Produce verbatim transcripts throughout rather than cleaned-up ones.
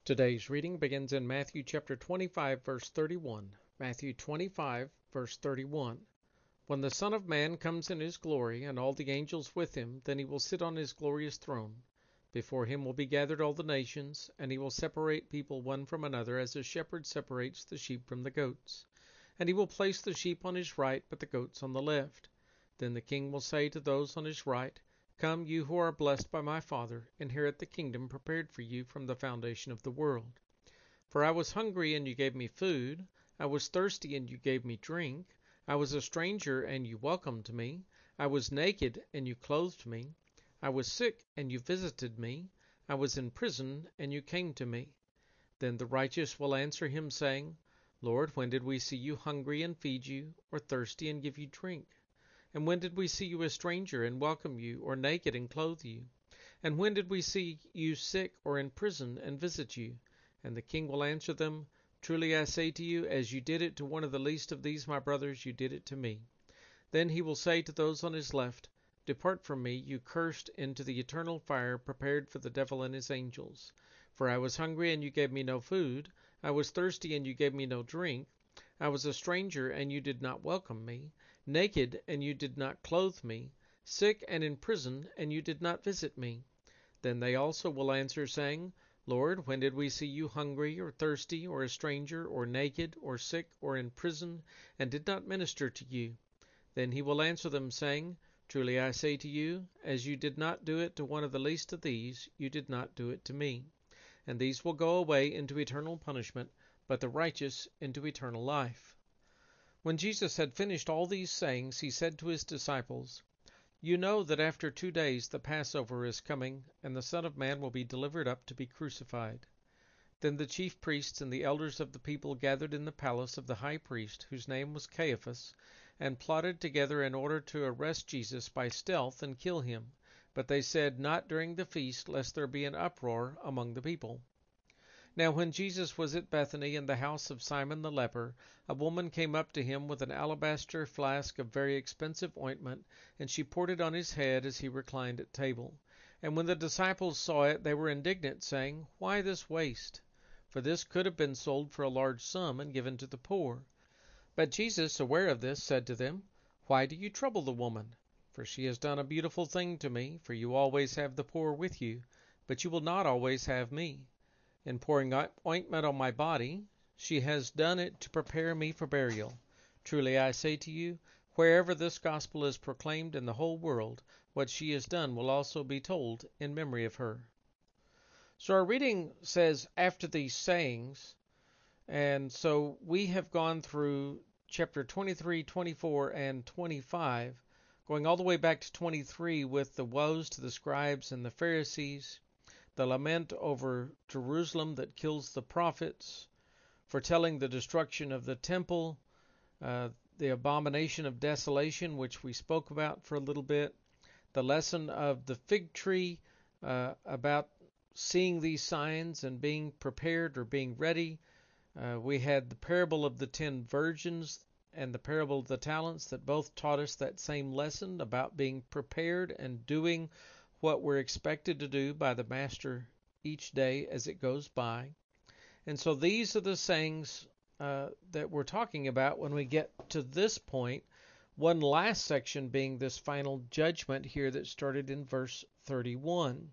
Today's reading begins in Matthew chapter twenty-five, verse thirty-one. Matthew twenty-five, verse thirty-one. When the Son of Man comes in his glory, and all the angels with him, then he will sit on his glorious throne. Before him will be gathered all the nations, and he will separate people one from another, as a shepherd separates the sheep from the goats. And he will place the sheep on his right, but the goats on the left. Then the king will say to those on his right, "Come, you who are blessed by my Father, inherit the kingdom prepared for you from the foundation of the world. For I was hungry, and you gave me food. I was thirsty, and you gave me drink. I was a stranger, and you welcomed me. I was naked, and you clothed me. I was sick, and you visited me. I was in prison, and you came to me." Then the righteous will answer him, saying, "Lord, when did we see you hungry and feed you, or thirsty and give you drink? And when did we see you a stranger and welcome you, or naked and clothe you? And when did we see you sick or in prison and visit you?" And the king will answer them, "Truly I say to you, as you did it to one of the least of these my brothers, you did it to me." Then he will say to those on his left, "Depart from me, you cursed, into the eternal fire prepared for the devil and his angels. For I was hungry, and you gave me no food. I was thirsty, and you gave me no drink. I was a stranger, and you did not welcome me. Naked, and you did not clothe me. Sick and in prison, and you did not visit me." Then they also will answer, saying, "Lord, when did we see you hungry, or thirsty, or a stranger, or naked, or sick, or in prison, and did not minister to you?" Then he will answer them, saying, "Truly I say to you, as you did not do it to one of the least of these, you did not do it to me." And these will go away into eternal punishment, but the righteous into eternal life. When Jesus had finished all these sayings, he said to his disciples, "You know that after two days the Passover is coming, and the Son of Man will be delivered up to be crucified." Then the chief priests and the elders of the people gathered in the palace of the high priest, whose name was Caiaphas, and plotted together in order to arrest Jesus by stealth and kill him. But they said, "Not during the feast, lest there be an uproar among the people." Now when Jesus was at Bethany in the house of Simon the leper, a woman came up to him with an alabaster flask of very expensive ointment, and she poured it on his head as he reclined at table. And when the disciples saw it, they were indignant, saying, "Why this waste? For this could have been sold for a large sum and given to the poor." But Jesus, aware of this, said to them, "Why do you trouble the woman? For she has done a beautiful thing to me, for you always have the poor with you, but you will not always have me. In pouring ointment on my body, she has done it to prepare me for burial. Truly I say to you, wherever this gospel is proclaimed in the whole world, what she has done will also be told in memory of her." So our reading says, "after these sayings," and so we have gone through chapter twenty-three, twenty-four, and twenty-five, going all the way back to twenty-three with the woes to the scribes and the Pharisees, the lament over Jerusalem that kills the prophets, foretelling the destruction of the temple, uh, the abomination of desolation, which we spoke about for a little bit, the lesson of the fig tree, uh, about seeing these signs and being prepared or being ready. Uh, we had the parable of the ten virgins and the parable of the talents that both taught us that same lesson about being prepared and doing what we're expected to do by the Master each day as it goes by. And so these are the sayings uh, that we're talking about when we get to this point, one last section being this final judgment here that started in verse thirty-one.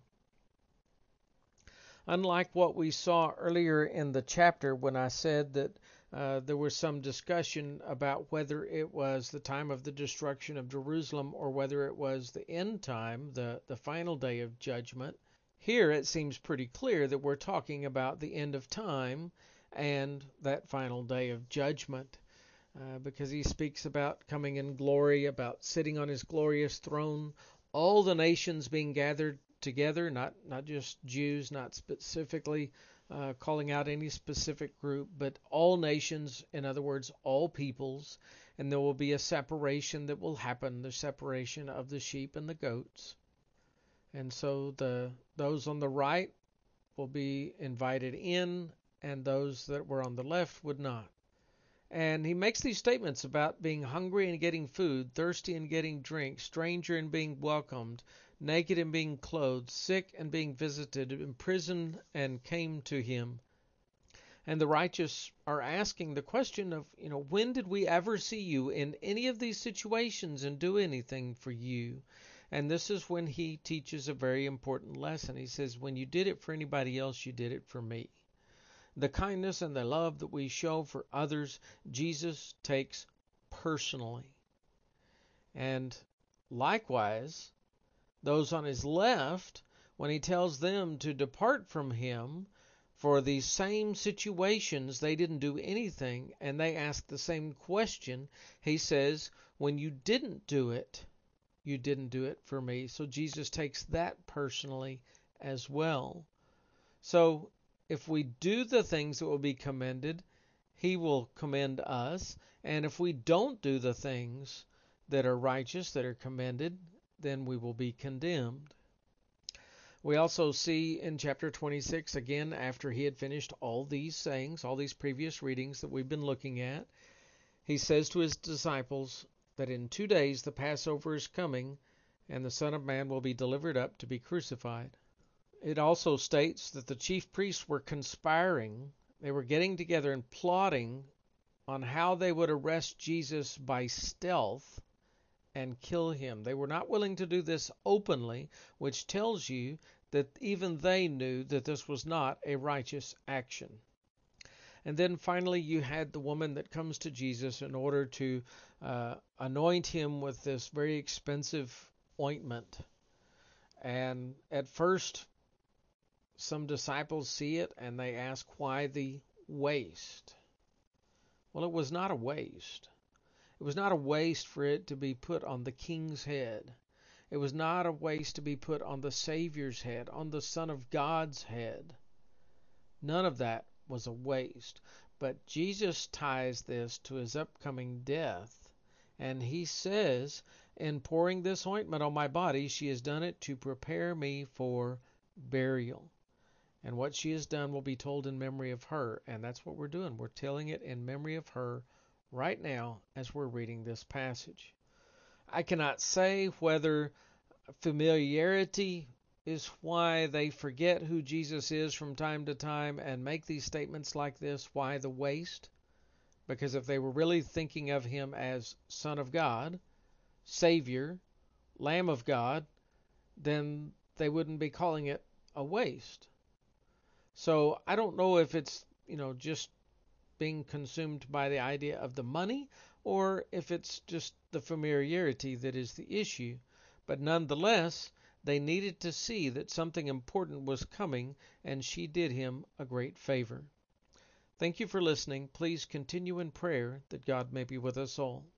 Unlike what we saw earlier in the chapter when I said that uh, there was some discussion about whether it was the time of the destruction of Jerusalem or whether it was the end time, the, the final day of judgment, here it seems pretty clear that we're talking about the end of time and that final day of judgment, uh, because he speaks about coming in glory, about sitting on his glorious throne, all the nations being gathered together, not not just Jews, not specifically uh, calling out any specific group, but all nations, in other words, all peoples, and there will be a separation that will happen, the separation of the sheep and the goats. And so the those on the right will be invited in, and those that were on the left would not. And he makes these statements about being hungry and getting food, thirsty and getting drink, stranger and being welcomed, naked and being clothed, sick and being visited, in prison and came to him. And the righteous are asking the question of, you know, when did we ever see you in any of these situations and do anything for you? And this is when he teaches a very important lesson. He says, when you did it for anybody else, you did it for me. The kindness and the love that we show for others, Jesus takes personally. And likewise, those on his left, when he tells them to depart from him for these same situations, they didn't do anything, and they ask the same question. He says, when you didn't do it, you didn't do it for me. So Jesus takes that personally as well. So if we do the things that will be commended, he will commend us. And if we don't do the things that are righteous, that are commended, then we will be condemned. We also see in chapter twenty-six, again, after he had finished all these sayings, all these previous readings that we've been looking at, he says to his disciples that in two days the Passover is coming, and the Son of Man will be delivered up to be crucified. It also states that the chief priests were conspiring. They were getting together and plotting on how they would arrest Jesus by stealth and kill him. They were not willing to do this openly, which tells you that even they knew that this was not a righteous action. And then finally you had the woman that comes to Jesus in order to uh, anoint him with this very expensive ointment. And at first, some disciples see it and they ask, why the waste? Well, it was not a waste. It was not a waste for it to be put on the king's head. It was not a waste to be put on the Savior's head, on the Son of God's head. None of that was a waste. But Jesus ties this to his upcoming death. And he says, in pouring this ointment on my body, she has done it to prepare me for burial. And what she has done will be told in memory of her. And that's what we're doing. We're telling it in memory of her right now as we're reading this passage. I cannot say whether familiarity is why they forget who Jesus is from time to time and make these statements like this. Why the waste? Because if they were really thinking of him as Son of God, Savior, Lamb of God, then they wouldn't be calling it a waste. So I don't know if it's, you know, just being consumed by the idea of the money, or if it's just the familiarity that is the issue. But nonetheless, they needed to see that something important was coming, and she did him a great favor. Thank you for listening. Please continue in prayer that God may be with us all.